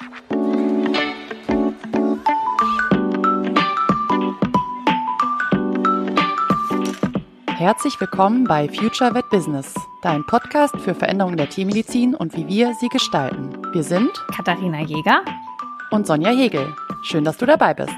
Herzlich willkommen bei Future Vet Business, dein Podcast für Veränderungen der Tiermedizin und wie wir sie gestalten. Wir sind Katharina Jäger und Sonja Hegel. Schön, dass du dabei bist.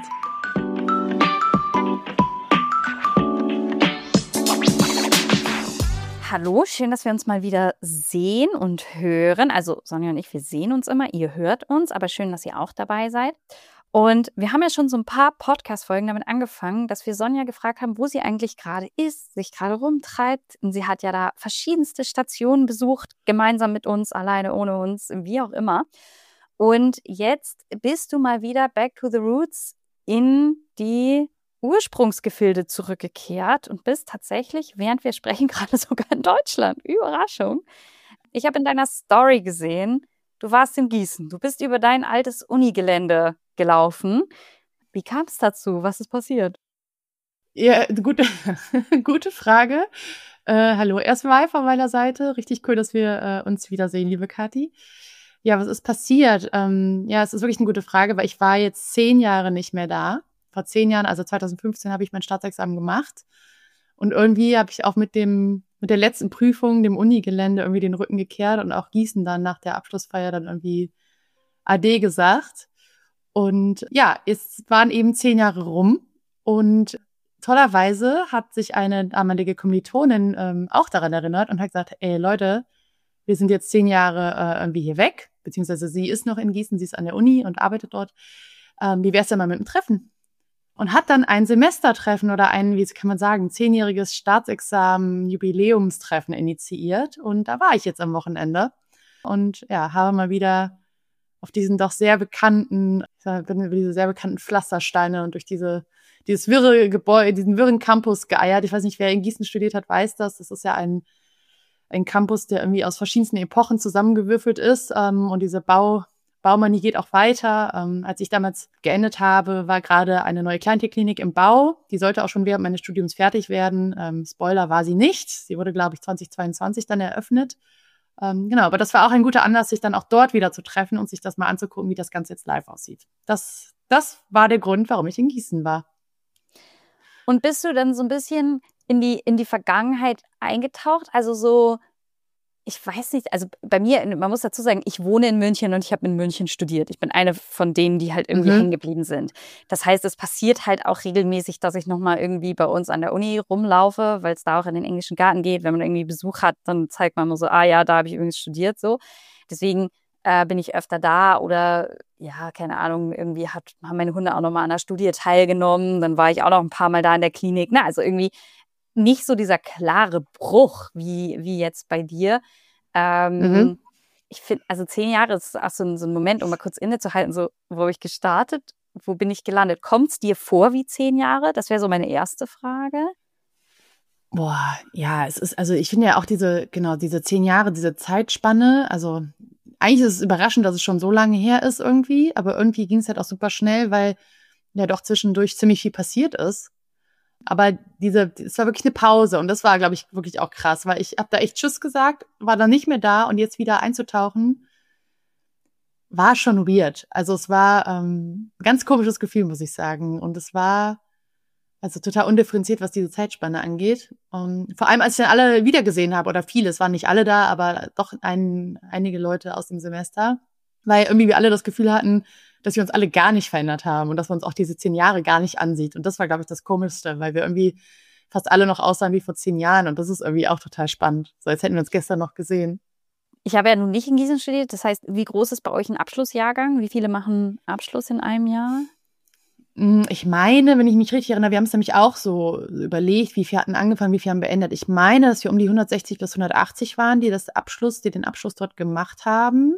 Hallo, schön, dass wir uns mal wieder sehen und hören. Also Sonja und ich, wir sehen uns immer, ihr hört uns, aber schön, dass ihr auch dabei seid. Und wir haben ja schon so ein paar Podcast-Folgen damit angefangen, dass wir Sonja gefragt haben, wo sie eigentlich gerade ist, sich gerade rumtreibt. Und sie hat ja da verschiedenste Stationen besucht, gemeinsam mit uns, alleine, ohne uns, wie auch immer. Und jetzt bist du mal wieder back to the roots in die Ursprungsgefilde zurückgekehrt und bist tatsächlich, während wir sprechen, gerade sogar in Deutschland. Überraschung. Ich habe in deiner Story gesehen, du warst in Gießen. Du bist über dein altes Unigelände gelaufen. Wie kam es dazu? Was ist passiert? Ja, gute Frage. Hallo erstmal von meiner Seite. Richtig cool, dass wir uns wiedersehen, liebe Kathi. Ja, was ist passiert? Ja, es ist wirklich eine gute Frage, weil ich war jetzt 10 Jahre nicht mehr da. Vor 10 Jahren, also 2015, habe ich mein Staatsexamen gemacht. Und irgendwie habe ich auch mit der letzten Prüfung, dem Unigelände, irgendwie den Rücken gekehrt und auch Gießen dann nach der Abschlussfeier dann irgendwie Ade gesagt. Und ja, es waren eben 10 Jahre rum und tollerweise hat sich eine damalige Kommilitonin auch daran erinnert und hat gesagt, ey Leute, wir sind jetzt 10 Jahre irgendwie hier weg, beziehungsweise sie ist noch in Gießen, sie ist an der Uni und arbeitet dort. Wie wär's denn mal mit dem Treffen? Und hat dann ein Semestertreffen oder ein, wie kann man sagen, 10-jähriges Staatsexamen, Jubiläumstreffen initiiert. Und da war ich jetzt am Wochenende und ja, habe mal wieder auf diesen doch sehr bekannten, bin über diese sehr bekannten Pflastersteine und durch dieses wirre Gebäude, diesen wirren Campus geeiert. Ich weiß nicht, wer in Gießen studiert hat, weiß das. Das ist ja ein Campus, der irgendwie aus verschiedensten Epochen zusammengewürfelt ist. Und diese Baumanie geht auch weiter. Als ich damals geendet habe, war gerade eine neue Kleintierklinik im Bau. Die sollte auch schon während meines Studiums fertig werden. Spoiler, war sie nicht. Sie wurde, glaube ich, 2022 dann eröffnet. Genau, aber das war auch ein guter Anlass, sich dann auch dort wieder zu treffen und sich das mal anzugucken, wie das Ganze jetzt live aussieht. Das war der Grund, warum ich in Gießen war. Und bist du dann so ein bisschen in die Vergangenheit eingetaucht? Also so, ich weiß nicht, also bei mir, man muss dazu sagen, ich wohne in München und ich habe in München studiert. Ich bin eine von denen, die halt irgendwie hängen geblieben sind. Das heißt, es passiert halt auch regelmäßig, dass ich nochmal irgendwie bei uns an der Uni rumlaufe, weil es da auch in den englischen Garten geht. Wenn man irgendwie Besuch hat, dann zeigt man nur so, ah ja, da habe ich übrigens studiert, so. Deswegen bin ich öfter da oder, ja, keine Ahnung, irgendwie haben meine Hunde auch nochmal an der Studie teilgenommen. Dann war ich auch noch ein paar Mal da in der Klinik. Na, also irgendwie nicht so dieser klare Bruch wie jetzt bei dir. Ich finde, also 10 Jahre ist auch so ein Moment, um mal kurz innezuhalten, so, wo habe ich gestartet, wo bin ich gelandet? Kommt es dir vor wie 10 Jahre? Das wäre so meine erste Frage. Boah, ja, es ist, also ich finde ja auch diese 10 Jahre, diese Zeitspanne, also eigentlich ist es überraschend, dass es schon so lange her ist irgendwie, aber irgendwie ging es halt auch super schnell, weil ja doch zwischendurch ziemlich viel passiert ist. Aber es war wirklich eine Pause und das war, glaube ich, wirklich auch krass, weil ich habe da echt Tschüss gesagt, war dann nicht mehr da und jetzt wieder einzutauchen, war schon weird. Also es war ein ganz komisches Gefühl, muss ich sagen. Und es war also total undifferenziert, was diese Zeitspanne angeht. Vor allem, als ich dann alle wiedergesehen habe, oder viele, es waren nicht alle da, aber doch einige Leute aus dem Semester, weil irgendwie wir alle das Gefühl hatten, dass wir uns alle gar nicht verändert haben und dass man uns auch diese 10 Jahre gar nicht ansieht. Und das war, glaube ich, das Komischste, weil wir irgendwie fast alle noch aussahen wie vor 10 Jahren. Und das ist irgendwie auch total spannend. So, als hätten wir uns gestern noch gesehen. Ich habe ja nun nicht in Gießen studiert. Das heißt, wie groß ist bei euch ein Abschlussjahrgang? Wie viele machen Abschluss in einem Jahr? Ich meine, wenn ich mich richtig erinnere, wir haben es nämlich auch so überlegt, wie viele hatten angefangen, wie viele haben beendet. Ich meine, dass wir um die 160 bis 180 waren, die den Abschluss dort gemacht haben.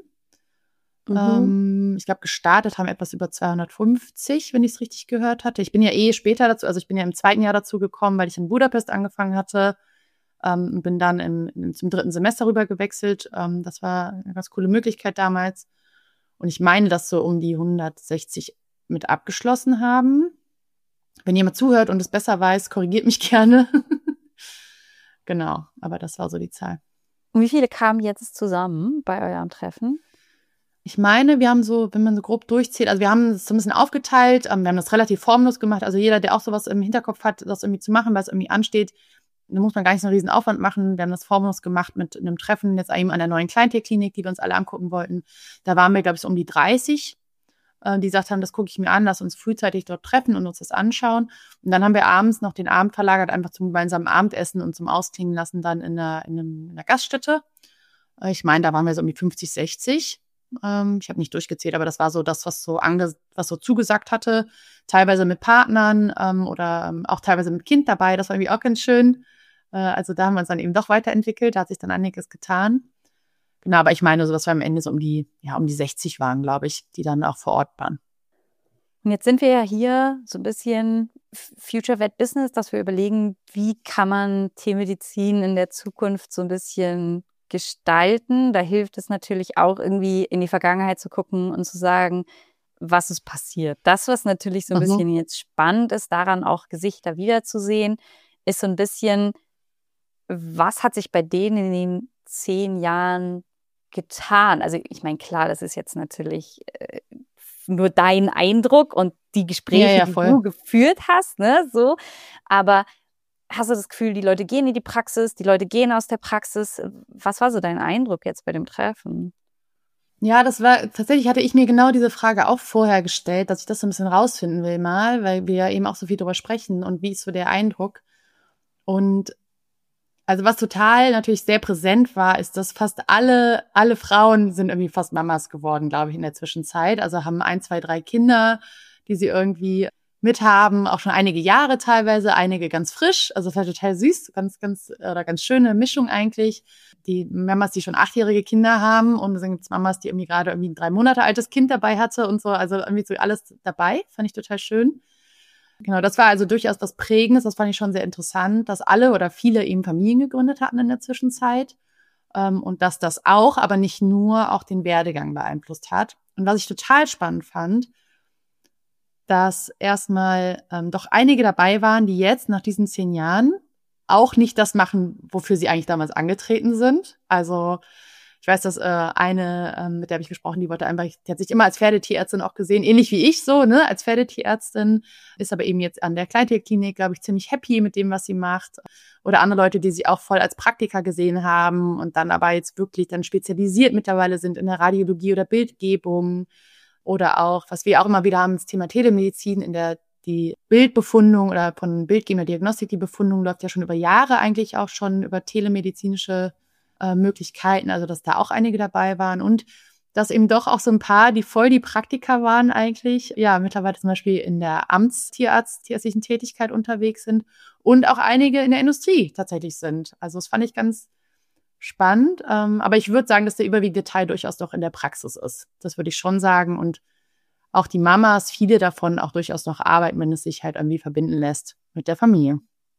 Ich glaube, gestartet haben etwas über 250, wenn ich es richtig gehört hatte. Ich bin ja später dazu, also ich bin ja im 2. Jahr dazu gekommen, weil ich in Budapest angefangen hatte. Bin dann zum 3. Semester rüber gewechselt. Das war eine ganz coole Möglichkeit damals. Und ich meine, dass so um die 160 mit abgeschlossen haben. Wenn jemand zuhört und es besser weiß, korrigiert mich gerne. Genau, aber das war so die Zahl. Und wie viele kamen jetzt zusammen bei eurem Treffen? Ich meine, wir haben so, wenn man so grob durchzählt, also wir haben es so ein bisschen aufgeteilt, wir haben das relativ formlos gemacht, also jeder, der auch sowas im Hinterkopf hat, das irgendwie zu machen, was irgendwie ansteht, da muss man gar nicht so einen riesen Aufwand machen. Wir haben das formlos gemacht mit einem Treffen jetzt eben an der neuen Kleintierklinik, die wir uns alle angucken wollten. Da waren wir, glaube ich, so um die 30, die gesagt haben, das gucke ich mir an, lass uns frühzeitig dort treffen und uns das anschauen. Und dann haben wir abends noch den Abend verlagert, einfach zum gemeinsamen Abendessen und zum Ausklingen lassen dann in einer Gaststätte. Ich meine, da waren wir so um die 50, 60. Ich habe nicht durchgezählt, aber das war so das, was so zugesagt hatte. Teilweise mit Partnern oder auch teilweise mit Kind dabei. Das war irgendwie auch ganz schön. Also da haben wir uns dann eben doch weiterentwickelt. Da hat sich dann einiges getan. Genau, aber ich meine, so dass wir am Ende so um die 60 waren, glaube ich, die dann auch vor Ort waren. Und jetzt sind wir ja hier so ein bisschen Future Vet Business, dass wir überlegen, wie kann man Tiermedizin in der Zukunft so ein bisschen gestalten. Da hilft es natürlich auch irgendwie in die Vergangenheit zu gucken und zu sagen, was ist passiert. Das, was natürlich so ein bisschen jetzt spannend ist, daran auch Gesichter wiederzusehen, ist so ein bisschen, was hat sich bei denen in den 10 Jahren getan? Also ich meine, klar, das ist jetzt natürlich nur dein Eindruck und die Gespräche, die du geführt hast, ne, so. Aber hast du das Gefühl, die Leute gehen in die Praxis, die Leute gehen aus der Praxis? Was war so dein Eindruck jetzt bei dem Treffen? Ja, tatsächlich hatte ich mir genau diese Frage auch vorher gestellt, dass ich das so ein bisschen rausfinden will mal, weil wir ja eben auch so viel drüber sprechen und wie ist so der Eindruck. Und also was total natürlich sehr präsent war, ist, dass fast alle Frauen sind irgendwie fast Mamas geworden, glaube ich, in der Zwischenzeit. Also haben 1, 2, 3 Kinder, die sie irgendwie mithaben, auch schon einige Jahre teilweise, einige ganz frisch. Also das war total süß, ganz schöne Mischung eigentlich. Die Mamas, die schon 8-jährige Kinder haben und dann gibt's Mamas, die irgendwie gerade ein 3 Monate altes Kind dabei hatte und so. Also irgendwie so alles dabei, fand ich total schön. Genau, das war also durchaus was Prägendes, das fand ich schon sehr interessant, dass alle oder viele eben Familien gegründet hatten in der Zwischenzeit und dass das auch, aber nicht nur, auch den Werdegang beeinflusst hat. Und was ich total spannend fand, dass erstmal doch einige dabei waren, die jetzt nach diesen 10 Jahren auch nicht das machen, wofür sie eigentlich damals angetreten sind. Also ich weiß, dass eine, mit der habe ich gesprochen, die hat sich immer als Pferdetierärztin auch gesehen, ähnlich wie ich so, ne, als Pferdetierärztin, ist aber eben jetzt an der Kleintierklinik, glaube ich, ziemlich happy mit dem, was sie macht. Oder andere Leute, die sie auch voll als Praktiker gesehen haben und dann aber jetzt wirklich dann spezialisiert mittlerweile sind in der Radiologie oder Bildgebung. Oder auch, was wir auch immer wieder haben, das Thema Telemedizin, die Bildbefundung oder von bildgebender Diagnostik, die Befundung läuft ja schon über Jahre eigentlich auch schon über telemedizinische Möglichkeiten, also dass da auch einige dabei waren und dass eben doch auch so ein paar, die voll die Praktiker waren eigentlich, ja, mittlerweile zum Beispiel in der tierärztlichen Tätigkeit unterwegs sind und auch einige in der Industrie tatsächlich sind. Also das fand ich ganz spannend, aber ich würde sagen, dass der überwiegende Teil durchaus doch in der Praxis ist. Das würde ich schon sagen und auch die Mamas, viele davon auch durchaus noch arbeiten, wenn es sich halt irgendwie verbinden lässt mit der Familie.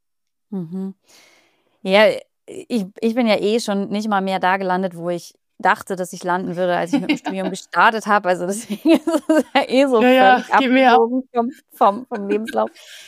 Mhm. Ja, ich bin ja schon nicht mal mehr da gelandet, wo ich dachte, dass ich landen würde, als ich mit dem Studium gestartet habe. Also deswegen ist es ja so völlig abgehoben vom Lebenslauf.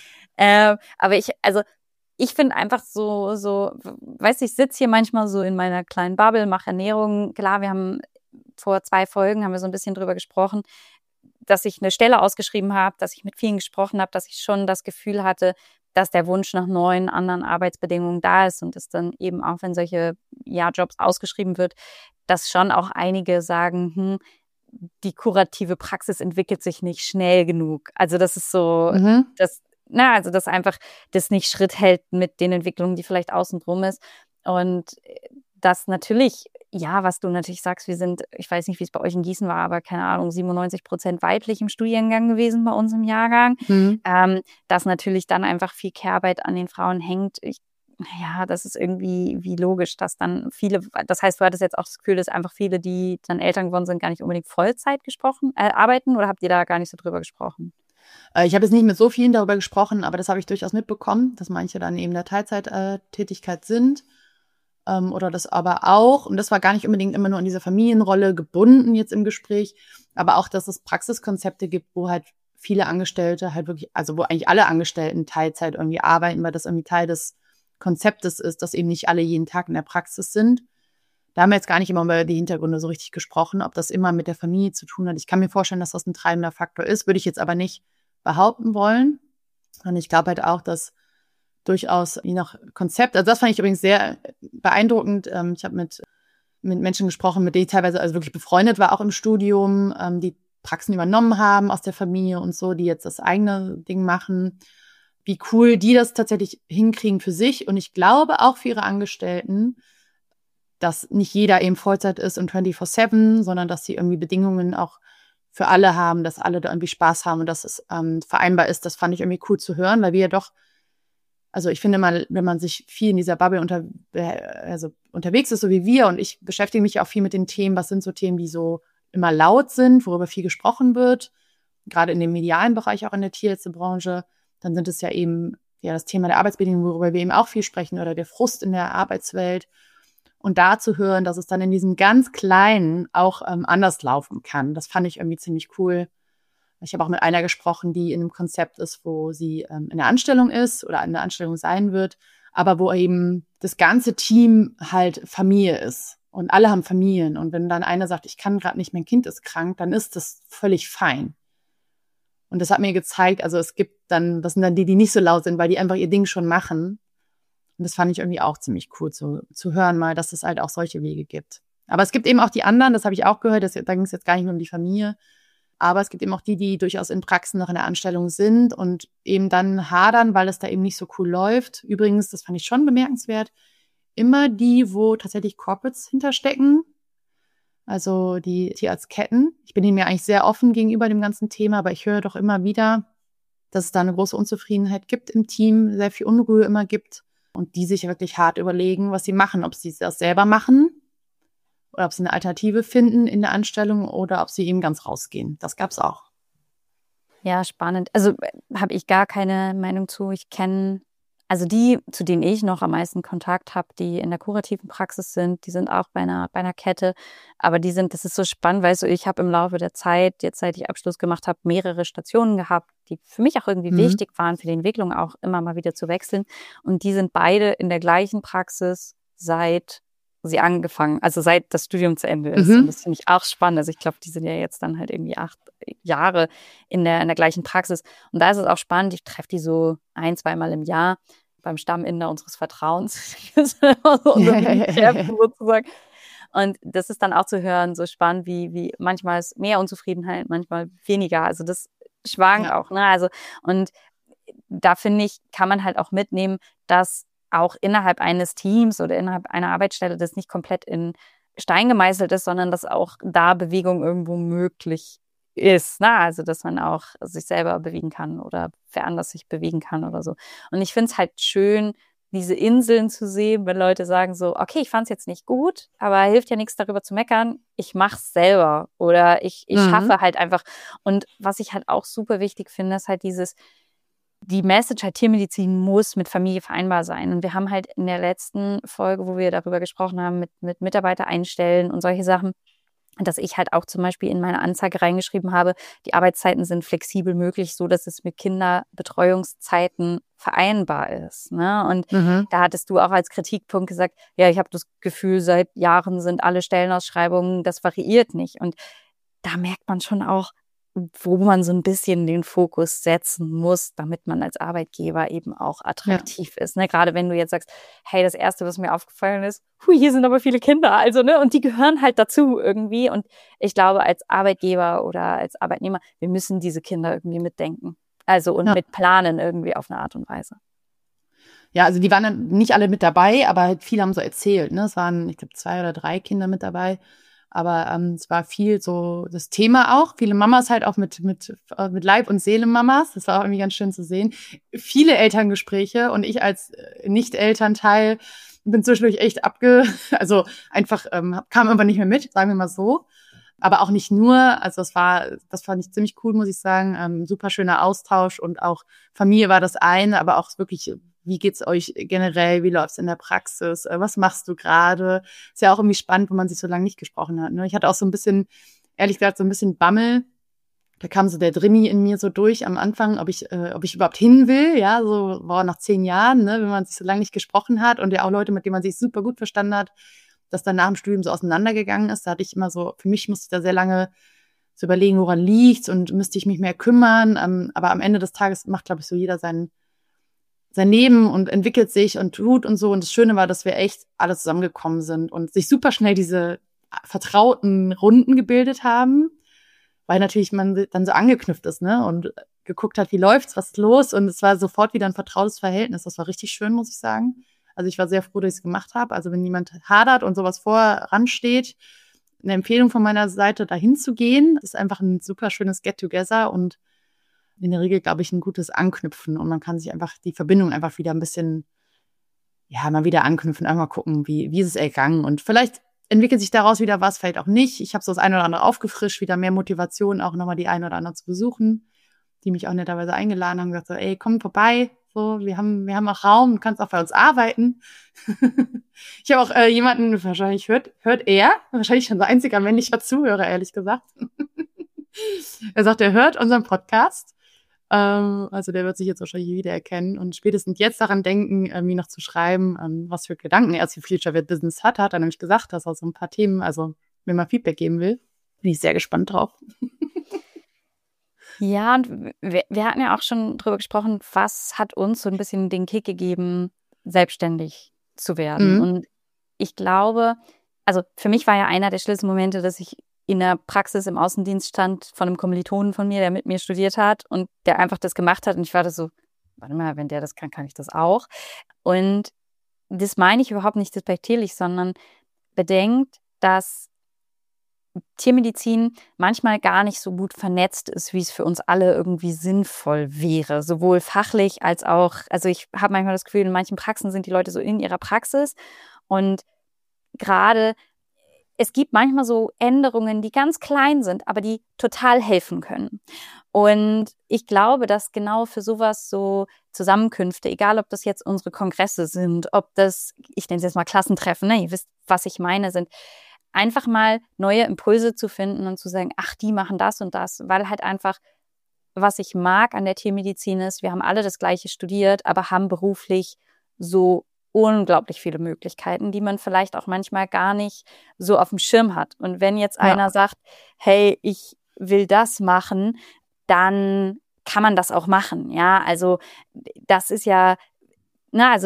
Aber ich finde einfach so, weißt du, ich sitze hier manchmal so in meiner kleinen Bubble, mache Ernährung. Klar, wir haben vor 2 Folgen haben wir so ein bisschen drüber gesprochen, dass ich eine Stelle ausgeschrieben habe, dass ich mit vielen gesprochen habe, dass ich schon das Gefühl hatte, dass der Wunsch nach neuen, anderen Arbeitsbedingungen da ist und dass dann eben auch, wenn solche Jobs ausgeschrieben wird, dass schon auch einige sagen, die kurative Praxis entwickelt sich nicht schnell genug. Also das ist so, dass einfach das nicht Schritt hält mit den Entwicklungen, die vielleicht außen drum ist. Und das natürlich, ja, was du natürlich sagst, wir sind, ich weiß nicht, wie es bei euch in Gießen war, aber keine Ahnung, 97% weiblich im Studiengang gewesen bei uns im Jahrgang. Dass natürlich dann einfach viel Care-Arbeit an den Frauen hängt. Das ist irgendwie wie logisch, dass dann viele, das heißt, du hattest jetzt auch das Gefühl, dass einfach viele, die dann Eltern geworden sind, gar nicht unbedingt Vollzeit arbeiten oder habt ihr da gar nicht so drüber gesprochen? Ich habe jetzt nicht mit so vielen darüber gesprochen, aber das habe ich durchaus mitbekommen, dass manche dann eben der Teilzeittätigkeit sind. Oder das aber auch, und das war gar nicht unbedingt immer nur in diese Familienrolle gebunden jetzt im Gespräch, aber auch, dass es Praxiskonzepte gibt, wo halt viele Angestellte halt wirklich, also wo eigentlich alle Angestellten Teilzeit irgendwie arbeiten, weil das irgendwie Teil des Konzeptes ist, dass eben nicht alle jeden Tag in der Praxis sind. Da haben wir jetzt gar nicht immer über die Hintergründe so richtig gesprochen, ob das immer mit der Familie zu tun hat. Ich kann mir vorstellen, dass das ein treibender Faktor ist, würde ich jetzt aber nicht behaupten wollen. Und ich glaube halt auch, dass durchaus je nach Konzept, also das fand ich übrigens sehr beeindruckend. Ich habe mit Menschen gesprochen, mit denen ich teilweise also wirklich befreundet war, auch im Studium, die Praxen übernommen haben aus der Familie und so, die jetzt das eigene Ding machen. Wie cool die das tatsächlich hinkriegen für sich. Und ich glaube auch für ihre Angestellten, dass nicht jeder eben Vollzeit ist und 24/7, sondern dass sie irgendwie Bedingungen auch für alle haben, dass alle da irgendwie Spaß haben und dass es vereinbar ist. Das fand ich irgendwie cool zu hören, weil wir ja doch, also ich finde mal, wenn man sich viel in dieser Bubble unterwegs ist, so wie wir, und ich beschäftige mich auch viel mit den Themen, was sind so Themen, die so immer laut sind, worüber viel gesprochen wird, gerade in dem medialen Bereich, auch in der Tierärztebranche, dann sind es ja eben das Thema der Arbeitsbedingungen, worüber wir eben auch viel sprechen, oder der Frust in der Arbeitswelt. Und da zu hören, dass es dann in diesem ganz Kleinen auch anders laufen kann, das fand ich irgendwie ziemlich cool. Ich habe auch mit einer gesprochen, die in einem Konzept ist, wo sie in der Anstellung ist oder in der Anstellung sein wird, aber wo eben das ganze Team halt Familie ist und alle haben Familien. Und wenn dann einer sagt, ich kann gerade nicht, mein Kind ist krank, dann ist das völlig fein. Und das hat mir gezeigt, also es gibt dann, das sind dann die nicht so laut sind, weil die einfach ihr Ding schon machen. Und das fand ich irgendwie auch ziemlich cool zu hören mal, dass es halt auch solche Wege gibt. Aber es gibt eben auch die anderen, das habe ich auch gehört, da ging es jetzt gar nicht mehr um die Familie, aber es gibt eben auch die durchaus in Praxen noch in der Anstellung sind und eben dann hadern, weil es da eben nicht so cool läuft. Übrigens, das fand ich schon bemerkenswert, immer die, wo tatsächlich Corporates hinterstecken, also die Tierarztketten. Ich bin ihnen ja eigentlich sehr offen gegenüber dem ganzen Thema, aber ich höre doch immer wieder, dass es da eine große Unzufriedenheit gibt im Team, sehr viel Unruhe immer gibt. Und die sich wirklich hart überlegen, was sie machen, ob sie das selber machen oder ob sie eine Alternative finden in der Anstellung oder ob sie eben ganz rausgehen. Das gab's auch. Ja, spannend. Also habe ich gar keine Meinung zu. Ich kenne, also die, zu denen ich noch am meisten Kontakt habe, die in der kurativen Praxis sind, die sind auch bei einer Kette. Aber das ist so spannend, weil so ich habe im Laufe der Zeit, jetzt seit ich Abschluss gemacht habe, mehrere Stationen gehabt, die für mich auch irgendwie wichtig waren, für die Entwicklung auch immer mal wieder zu wechseln. Und die sind beide in der gleichen Praxis seit das Studium zu Ende ist. Und das finde ich auch spannend. Also ich glaube, die sind ja jetzt dann halt irgendwie 8 Jahre in der gleichen Praxis. Und da ist es auch spannend, ich treffe die so 1-2 Mal im Jahr beim Stamminder unseres Vertrauens. Das ist immer so unser Chef sozusagen. Und das ist dann auch zu hören, so spannend, wie manchmal ist mehr Unzufriedenheit, manchmal weniger. Also das schwankt auch, ne? Also, und da finde ich, kann man halt auch mitnehmen, dass auch innerhalb eines Teams oder innerhalb einer Arbeitsstelle das nicht komplett in Stein gemeißelt ist, sondern dass auch da Bewegung irgendwo möglich ist. Ne? Also, dass man auch sich selber bewegen kann oder wer anders sich bewegen kann oder so. Und ich finde es halt schön, diese Inseln zu sehen, wenn Leute sagen so, okay, ich fand es jetzt nicht gut, aber hilft ja nichts darüber zu meckern, ich mach's selber oder ich schaffe halt einfach. Und was ich halt auch super wichtig finde, ist halt die Message halt, Tiermedizin muss mit Familie vereinbar sein. Und wir haben halt in der letzten Folge, wo wir darüber gesprochen haben, mit Mitarbeiter einstellen und solche Sachen, dass ich halt auch zum Beispiel in meine Anzeige reingeschrieben habe, die Arbeitszeiten sind flexibel möglich, so dass es mit Kinderbetreuungszeiten vereinbar ist. Ne? Und da hattest du auch als Kritikpunkt gesagt, ja, ich habe das Gefühl, seit Jahren sind alle Stellenausschreibungen, das variiert nicht. Und da merkt man schon auch, wo man so ein bisschen den Fokus setzen muss, damit man als Arbeitgeber eben auch attraktiv ist. Ne? Gerade wenn du jetzt sagst, hey, das Erste, was mir aufgefallen ist, hier sind aber viele Kinder, also, ne, und die gehören halt dazu irgendwie. Und ich glaube, als Arbeitgeber oder als Arbeitnehmer, wir müssen diese Kinder irgendwie mitdenken. Also und mitplanen irgendwie auf eine Art und Weise. Ja, also die waren dann nicht alle mit dabei, aber halt viele haben so erzählt, ne? Es waren, ich glaube, 2 oder 3 Kinder mit dabei. Aber es war viel so das Thema auch. Viele Mamas halt auch mit Leib- und Seele-Mamas. Das war auch irgendwie ganz schön zu sehen. Viele Elterngespräche und ich als Nicht-Elternteil bin zwischendurch echt also einfach kam einfach nicht mehr mit, sagen wir mal so. Aber auch nicht nur, also das fand ich ziemlich cool, muss ich sagen. Super schöner Austausch und auch Familie war das eine, aber auch wirklich, wie geht's euch generell, wie läuft's in der Praxis, was machst du gerade? Ist ja auch irgendwie spannend, wenn man sich so lange nicht gesprochen hat. Ne? Ich hatte auch so ein bisschen, ehrlich gesagt, so ein bisschen Bammel. Da kam so der Drini in mir so durch am Anfang, ob ich überhaupt hin will, ja, so nach 10 Jahren, ne, wenn man sich so lange nicht gesprochen hat und ja auch Leute, mit denen man sich super gut verstanden hat, das dann nach dem Studium so auseinandergegangen ist. Da hatte ich immer so, für mich musste ich da sehr lange so überlegen, woran liegt's und müsste ich mich mehr kümmern. Aber am Ende des Tages macht, glaube ich, so jeder sein Leben und entwickelt sich und tut und so. Und das Schöne war, dass wir echt alle zusammengekommen sind und sich super schnell diese vertrauten Runden gebildet haben, weil natürlich man dann so angeknüpft ist, ne? Und geguckt hat, wie läuft's, was ist los? Und es war sofort wieder ein vertrautes Verhältnis. Das war richtig schön, muss ich sagen. Also ich war sehr froh, dass ich es gemacht habe. Also wenn jemand hadert und sowas voransteht, eine Empfehlung von meiner Seite, dahin zu gehen, ist einfach ein super schönes Get-Together und in der Regel, glaube ich, ein gutes Anknüpfen. Und man kann sich einfach die Verbindung einfach wieder ein bisschen, ja, mal wieder anknüpfen, einmal gucken, wie ist es ergangen. Und vielleicht entwickelt sich daraus wieder was, vielleicht auch nicht. Ich habe so das eine oder andere aufgefrischt, wieder mehr Motivation, auch nochmal die eine oder andere zu besuchen, die mich auch netterweise eingeladen haben, gesagt so, ey, komm vorbei, so, wir haben auch Raum, du kannst auch bei uns arbeiten. Ich habe auch jemanden, wahrscheinlich hört er, wahrscheinlich schon so einziger männlicher Zuhörer, ehrlich gesagt. Er sagt, er hört unseren Podcast. Also der wird sich jetzt wahrscheinlich wiedererkennen und spätestens jetzt daran denken, mir noch zu schreiben, was für Gedanken er zu Future with Business hat. Hat er nämlich gesagt, dass er so ein paar Themen, also mir mal Feedback geben will. Bin ich sehr gespannt drauf. Ja, und wir hatten ja auch schon drüber gesprochen, was hat uns so ein bisschen den Kick gegeben, selbstständig zu werden. Und ich glaube, also für mich war ja einer der Schlüsselmomente, dass ich in der Praxis im Außendienst stand von einem Kommilitonen von mir, der mit mir studiert hat und der einfach das gemacht hat. Und ich war da so, warte mal, wenn der das kann, kann ich das auch. Und das meine ich überhaupt nicht despektierlich, sondern bedenkt, dass Tiermedizin manchmal gar nicht so gut vernetzt ist, wie es für uns alle irgendwie sinnvoll wäre, sowohl fachlich als auch, also ich habe manchmal das Gefühl, in manchen Praxen sind die Leute so in ihrer Praxis und gerade es gibt manchmal so Änderungen, die ganz klein sind, aber die total helfen können. Und ich glaube, dass genau für sowas so Zusammenkünfte, egal ob das jetzt unsere Kongresse sind, ob das, ich nenne es jetzt mal Klassentreffen, ne, ihr wisst, was ich meine, sind einfach mal neue Impulse zu finden und zu sagen, ach, die machen das und das, weil halt einfach, was ich mag an der Tiermedizin ist, wir haben alle das Gleiche studiert, aber haben beruflich so unglaublich viele Möglichkeiten, die man vielleicht auch manchmal gar nicht so auf dem Schirm hat. Und wenn jetzt einer sagt, hey, ich will das machen, dann kann man das auch machen, ja, also das ist ja, also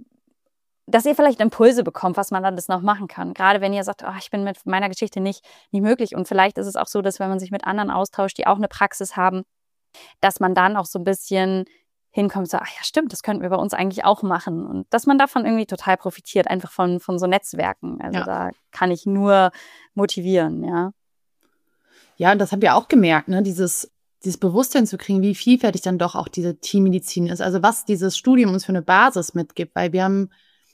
dass ihr vielleicht Impulse bekommt, was man dann das noch machen kann. Gerade wenn ihr sagt, oh, ich bin mit meiner Geschichte nicht möglich. Und vielleicht ist es auch so, dass wenn man sich mit anderen austauscht, die auch eine Praxis haben, dass man dann auch so ein bisschen hinkommt und sagt, ach ja, stimmt, das könnten wir bei uns eigentlich auch machen. Und dass man davon irgendwie total profitiert, einfach von so Netzwerken. Also da kann ich nur motivieren, ja. Ja, und das haben wir auch gemerkt, ne, dieses Bewusstsein zu kriegen, wie vielfältig dann doch auch diese Tiermedizin ist. Also was dieses Studium uns für eine Basis mitgibt, weil wir haben,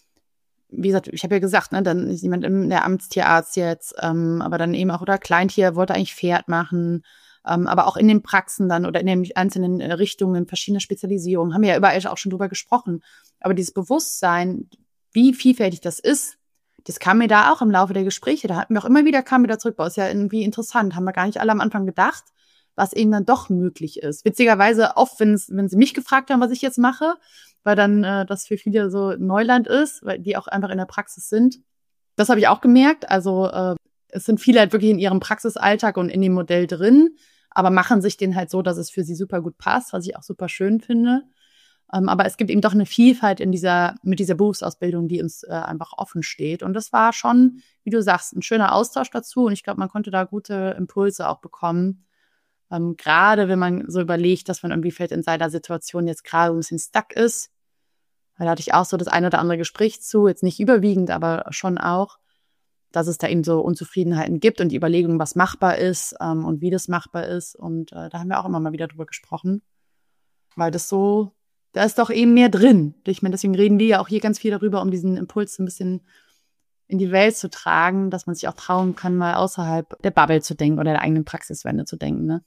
wie gesagt, ich habe ja gesagt, ne, dann ist jemand der Amtstierarzt jetzt, aber dann eben auch, oder Kleintier wollte eigentlich Pferd machen, aber auch in den Praxen dann oder in den einzelnen Richtungen, verschiedene Spezialisierungen, haben wir ja überall auch schon drüber gesprochen. Aber dieses Bewusstsein, wie vielfältig das ist, das kam mir da auch im Laufe der Gespräche, da hatten wir auch immer wieder, kam mir da zurück, boah, ist ja irgendwie interessant, haben wir gar nicht alle am Anfang gedacht, was eben dann doch möglich ist. Witzigerweise oft, wenn sie mich gefragt haben, was ich jetzt mache, weil dann das für viele so Neuland ist, weil die auch einfach in der Praxis sind. Das habe ich auch gemerkt. Also es sind viele halt wirklich in ihrem Praxisalltag und in dem Modell drin, aber machen sich den halt so, dass es für sie super gut passt, was ich auch super schön finde. Aber es gibt eben doch eine Vielfalt mit dieser Berufsausbildung, die uns einfach offen steht. Und das war schon, wie du sagst, ein schöner Austausch dazu. Und ich glaube, man konnte da gute Impulse auch bekommen. Gerade wenn man so überlegt, dass man irgendwie vielleicht in seiner Situation jetzt gerade ein bisschen stuck ist. Weil da hatte ich auch so das eine oder andere Gespräch zu, jetzt nicht überwiegend, aber schon auch, dass es da eben so Unzufriedenheiten gibt und die Überlegung, was machbar ist und wie das machbar ist. Und da haben wir auch immer mal wieder drüber gesprochen. Weil das so, da ist doch eben mehr drin. Ich meine, deswegen reden wir ja auch hier ganz viel darüber, um diesen Impuls ein bisschen in die Welt zu tragen, dass man sich auch trauen kann, mal außerhalb der Bubble zu denken oder der eigenen Praxiswände zu denken, ne?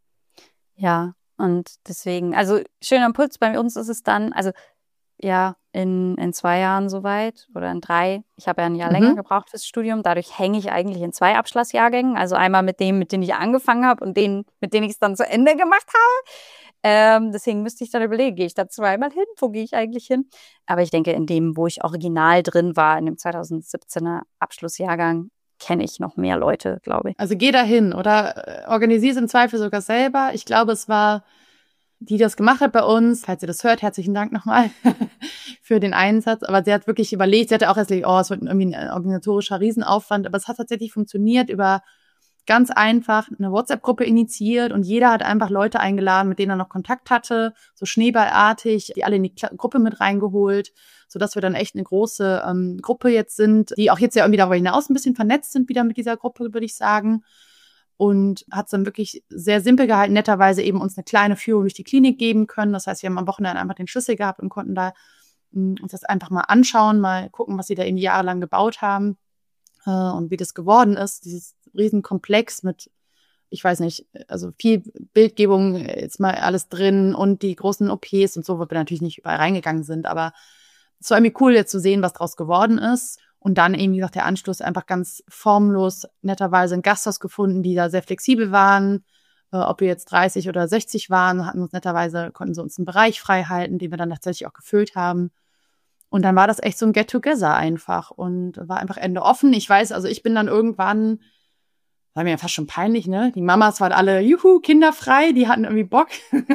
Ja, und deswegen, also schöner Impuls bei uns ist es dann, also ja, in 2 Jahren soweit oder in 3. Ich habe ja ein Jahr länger gebraucht fürs Studium. Dadurch hänge ich eigentlich in 2 Abschlussjahrgängen. Also einmal mit dem, mit dem ich angefangen habe und den, mit dem ich es dann zu Ende gemacht habe. Deswegen müsste ich dann überlegen, gehe ich da 2-mal hin? Wo gehe ich eigentlich hin? Aber ich denke, in dem, wo ich original drin war, in dem 2017er Abschlussjahrgang, kenne ich noch mehr Leute, glaube ich. Also geh da hin oder organisiere es im Zweifel sogar selber. Ich glaube, es war die das gemacht hat bei uns. Falls ihr das hört, herzlichen Dank nochmal für den Einsatz. Aber sie hat wirklich überlegt, sie hatte auch erst gedacht, es wird irgendwie ein organisatorischer Riesenaufwand. Aber es hat tatsächlich funktioniert über ganz einfach eine WhatsApp-Gruppe initiiert und jeder hat einfach Leute eingeladen, mit denen er noch Kontakt hatte, so schneeballartig, die alle in die Gruppe mit reingeholt, sodass wir dann echt eine große Gruppe jetzt sind, die auch jetzt ja irgendwie darüber hinaus ein bisschen vernetzt sind wieder mit dieser Gruppe, würde ich sagen. Und hat es dann wirklich sehr simpel gehalten, netterweise eben uns eine kleine Führung durch die Klinik geben können. Das heißt, wir haben am Wochenende einfach den Schlüssel gehabt und konnten da uns das einfach mal anschauen, mal gucken, was sie da eben jahrelang gebaut haben und wie das geworden ist. Dieses Riesenkomplex mit, ich weiß nicht, also viel Bildgebung, jetzt mal alles drin und die großen OPs und so, wo wir natürlich nicht überall reingegangen sind. Aber es war irgendwie cool, jetzt zu sehen, was draus geworden ist. Und dann eben, wie gesagt, der Anschluss einfach ganz formlos, netterweise ein Gasthaus gefunden, die da sehr flexibel waren. Ob wir jetzt 30 oder 60 waren, konnten sie uns einen Bereich frei halten, den wir dann tatsächlich auch gefüllt haben. Und dann war das echt so ein Get-Together einfach und war einfach Ende offen. Ich weiß, also ich bin dann irgendwann, war mir ja fast schon peinlich, ne? Die Mamas waren alle, juhu, kinderfrei, die hatten irgendwie Bock.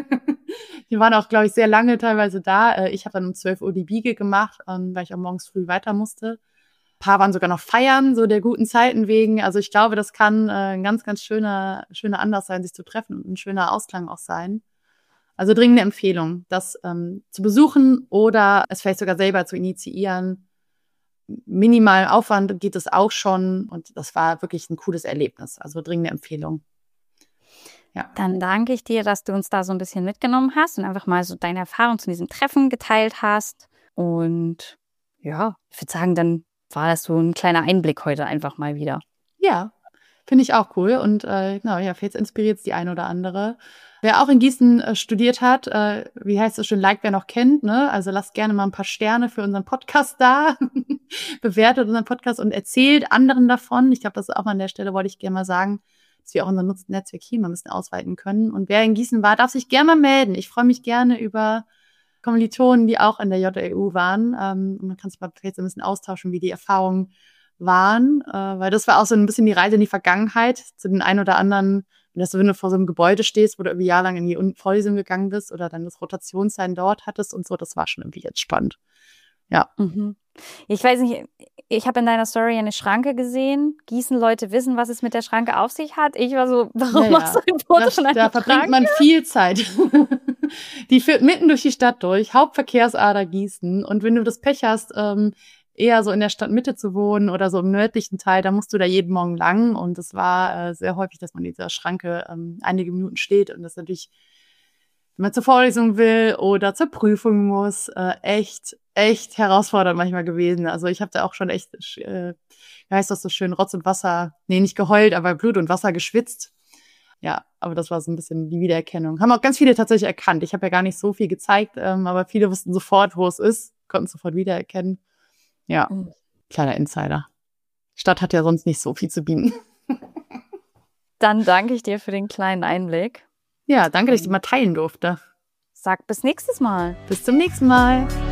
Die waren auch, glaube ich, sehr lange teilweise da. Ich habe dann um 12 Uhr die Biege gemacht, weil ich auch morgens früh weiter musste. Ein paar waren sogar noch feiern, so der guten Zeiten wegen. Also ich glaube, das kann ein ganz, ganz schöner Anlass sein, sich zu treffen und ein schöner Ausklang auch sein. Also dringende Empfehlung, das zu besuchen oder es vielleicht sogar selber zu initiieren. Minimal Aufwand geht es auch schon und das war wirklich ein cooles Erlebnis. Also dringende Empfehlung. Ja. Dann danke ich dir, dass du uns da so ein bisschen mitgenommen hast und einfach mal so deine Erfahrung zu diesem Treffen geteilt hast. Und ja, ich würde sagen, dann war das so ein kleiner Einblick heute einfach mal wieder. Ja, finde ich auch cool. Und vielleicht inspiriert es die eine oder andere. Wer auch in Gießen studiert hat, wie heißt es schön, like, wer noch kennt, ne? Also lasst gerne mal ein paar Sterne für unseren Podcast da. Bewertet unseren Podcast und erzählt anderen davon. Ich glaube, das ist auch an der Stelle, wollte ich gerne mal sagen, dass wir auch unser Netzwerk hier mal ein bisschen ausweiten können. Und wer in Gießen war, darf sich gerne mal melden. Ich freue mich gerne über Kommilitonen, die auch an der JLU waren. Man kann sich mal vielleicht so ein bisschen austauschen, wie die Erfahrungen waren, weil das war auch so ein bisschen die Reise in die Vergangenheit zu den ein oder anderen, wenn du vor so einem Gebäude stehst, wo du irgendwie jahrelang in die Vorlesung gegangen bist oder dann das Rotationssein dort hattest und so, das war schon irgendwie jetzt spannend. Ja. Mhm. Ich weiß nicht, ich habe in deiner Story eine Schranke gesehen. Gießen-Leute wissen, was es mit der Schranke auf sich hat. Ich war so, warum machst du ein Foto von einer Schranke? Da verbringt man viel Zeit. Die führt mitten durch die Stadt durch, Hauptverkehrsader Gießen. Und wenn du das Pech hast, eher so in der Stadtmitte zu wohnen oder so im nördlichen Teil, da musst du da jeden Morgen lang. Und es war sehr häufig, dass man in dieser Schranke einige Minuten steht. Und das ist natürlich, wenn man zur Vorlesung will oder zur Prüfung muss, echt herausfordernd manchmal gewesen. Also ich habe da auch schon echt, wie heißt das so schön, Rotz und Wasser, nicht geheult, aber Blut und Wasser geschwitzt. Ja, aber das war so ein bisschen die Wiedererkennung. Haben auch ganz viele tatsächlich erkannt. Ich habe ja gar nicht so viel gezeigt, aber viele wussten sofort, wo es ist, konnten sofort wiedererkennen. Ja, kleiner Insider. Stadt hat ja sonst nicht so viel zu bieten. Dann danke ich dir für den kleinen Einblick. Ja, danke, dass ich die mal teilen durfte. Sag bis nächstes Mal. Bis zum nächsten Mal.